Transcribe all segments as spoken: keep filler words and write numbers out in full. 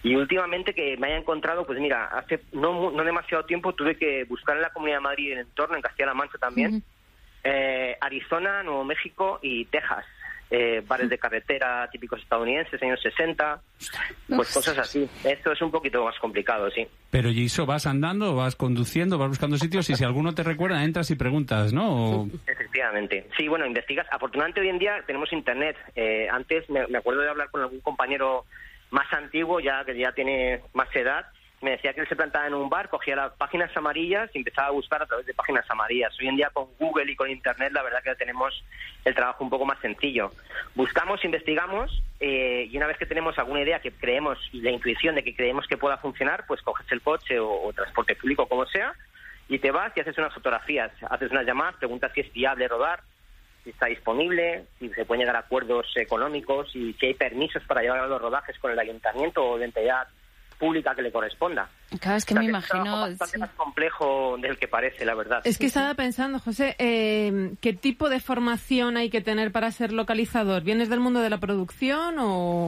Y últimamente que me haya encontrado, pues mira, hace no, no demasiado tiempo tuve que buscar en la Comunidad de Madrid y en el entorno, en Castilla-La Mancha también, uh-huh. eh, Arizona, Nuevo México y Texas. Eh, bares de carretera típicos estadounidenses, años sesenta, pues cosas así. Esto es un poquito más complicado, sí. Pero ¿y eso vas andando, vas conduciendo, vas buscando sitios y si alguno te recuerda entras y preguntas, ¿no? O... Efectivamente. Sí, bueno, investigas. Afortunadamente hoy en día tenemos internet. Eh, antes me, me acuerdo de hablar con algún compañero más antiguo, ya que ya tiene más edad, me decía que él se plantaba en un bar, cogía las páginas amarillas y empezaba a buscar a través de páginas amarillas. Hoy en día con Google y con Internet la verdad que tenemos el trabajo un poco más sencillo. Buscamos, investigamos eh, y una vez que tenemos alguna idea que creemos y la intuición de que creemos que pueda funcionar, pues coges el coche o, o transporte público, como sea, y te vas y haces unas fotografías, haces unas llamadas, preguntas si es viable rodar, si está disponible, si se pueden llegar a acuerdos económicos y si hay permisos para llevar a los rodajes con el ayuntamiento o de entidad pública que le corresponda. Claro, es que o sea, me que imagino... Es bastante sí. más complejo del que parece, la verdad. Es que estaba pensando, José, eh, ¿qué tipo de formación hay que tener para ser localizador? ¿Vienes del mundo de la producción o...?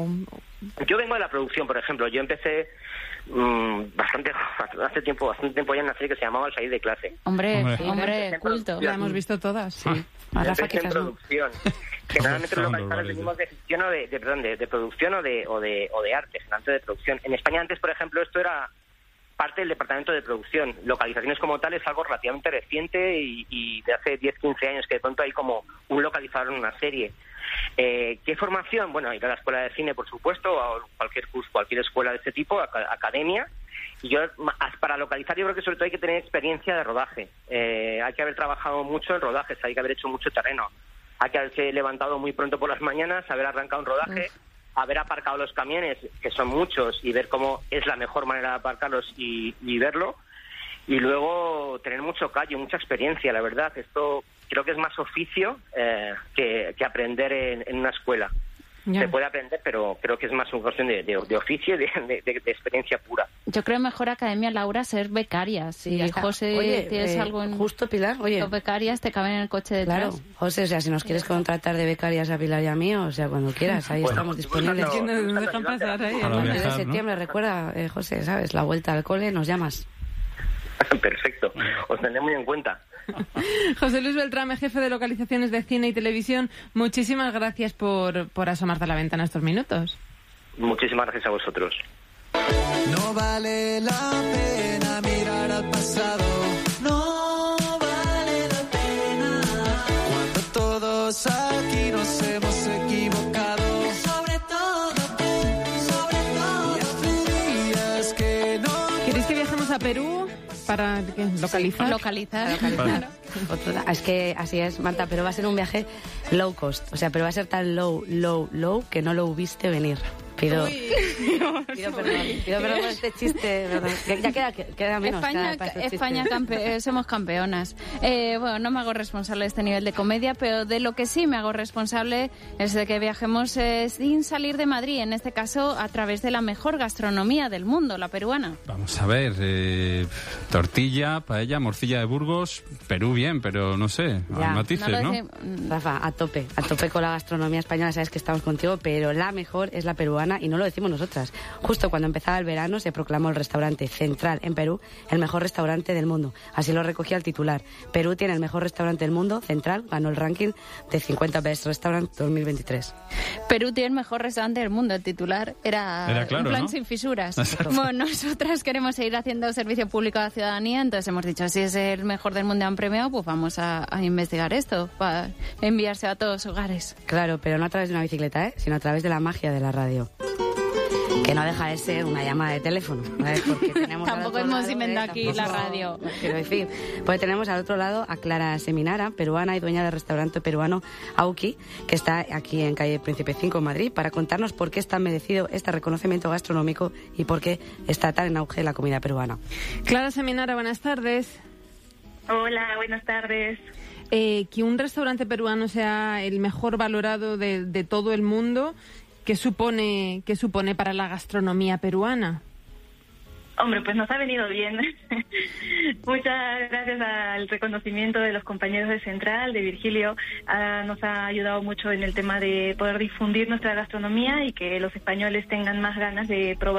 Yo vengo de la producción, por ejemplo. Yo empecé mmm, bastante hace tiempo bastante tiempo ya en una serie que se llamaba Al salir de clase. Hombre, hombre, sí, hombre culto. La hemos visto todas, sí. Ah. Ahora empecé en producción. Generalmente los localizadores venimos de ficción o de, de, perdón, de, de producción o de, o de o de arte, generalmente de producción. En España antes, por ejemplo, esto era parte del departamento de producción. Localizaciones como tal es algo relativamente reciente y, y de hace diez, quince años que de pronto hay como un localizador en una serie. Eh, ¿Qué formación? Bueno, ir a la escuela de cine, por supuesto, o cualquier curso, cualquier escuela de este tipo, academia. Y yo, para localizar, yo creo que sobre todo hay que tener experiencia de rodaje. Eh, hay que haber trabajado mucho en rodajes, hay que haber hecho mucho terreno. Hay que haberse levantado muy pronto por las mañanas, haber arrancado un rodaje, Uf. haber aparcado los camiones, que son muchos, y ver cómo es la mejor manera de aparcarlos y, y verlo. Y luego tener mucho callo, mucha experiencia, la verdad. Esto creo que es más oficio eh, que, que aprender en, en una escuela. Yeah. Se puede aprender, pero creo que es más una cuestión de, de, de oficio, de, de, de experiencia pura. Yo creo mejor Academia Laura ser becaria. Si sí, José, oye, ¿tienes eh, algo en... Justo, Pilar, oye. Los becarias te caben en el coche detrás. Claro, José, o sea, si nos quieres contratar de becarias a Pilar y a mí, o sea, cuando quieras, ahí bueno, estamos disponibles. No, no, no dejan pasar ahí. A partir de septiembre, ¿no? Recuerda, eh, José, ¿sabes? La vuelta al cole, nos llamas. Perfecto, os tendré muy en cuenta. José Luis Beltrame, jefe de localizaciones de cine y televisión, muchísimas gracias por, por asomarte a la ventana estos minutos. Muchísimas gracias a vosotros. No vale la pena mirar al pasado, no vale la pena, cuando todos aquí nos hemos equivocado, sobre todo tú, sobre todo días que no... ¿Queréis que viajemos a Perú? Para ¿qué? localizar. Localizar. localizar. Vale. Es que así es, Marta, pero va a ser un viaje low cost. O sea, pero va a ser tan low, low, low que no lo viste venir. Pido, pido, pido perdón, pido perdón por este chiste, perdón. Ya queda, queda menos. España, España campe, somos campeonas. Eh, bueno, no me hago responsable de este nivel de comedia, pero de lo que sí me hago responsable es de que viajemos eh, sin salir de Madrid, en este caso a través de la mejor gastronomía del mundo, la peruana. Vamos a ver, eh, tortilla, paella, morcilla de Burgos, Perú bien, pero no sé, ya, matices, ¿no? ¿no? Rafa, a tope, a tope con la gastronomía española, sabes que estamos contigo, pero la mejor es la peruana. Y no lo decimos nosotras. Justo cuando empezaba el verano se proclamó el restaurante Central en Perú el mejor restaurante del mundo. Así lo recogía el titular. Perú tiene el mejor restaurante del mundo. Central ganó el ranking de cincuenta Best Restaurant dos mil veintitrés. Perú tiene el mejor restaurante del mundo. El titular era, era claro, un plan, ¿no? Sin fisuras. Bueno, nosotras queremos seguir haciendo servicio público a la ciudadanía, entonces hemos dicho, si es el mejor del mundo y han premiado, pues vamos a, a investigar esto para enviarse a todos los hogares. Claro, pero no a través de una bicicleta, ¿eh? Sino a través de la magia de la radio. Que no deja de ser una llamada de teléfono, ¿sabes? Porque tenemos tampoco hemos lado, inventado eh, aquí tampoco, la radio. Quiero decir, pues tenemos al otro lado a Clara Seminara, peruana y dueña del restaurante peruano Auki, que está aquí en calle Príncipe cinco, Madrid, para contarnos por qué es tan merecido este reconocimiento gastronómico y por qué está tan en auge la comida peruana. Clara Seminara, buenas tardes. Hola, buenas tardes. Eh, que un restaurante peruano sea el mejor valorado de, de todo el mundo, ¿Qué supone, qué supone para la gastronomía peruana? Hombre, pues nos ha venido bien. Muchas gracias al reconocimiento de los compañeros de Central, de Virgilio. Uh, nos ha ayudado mucho en el tema de poder difundir nuestra gastronomía y que los españoles tengan más ganas de probar.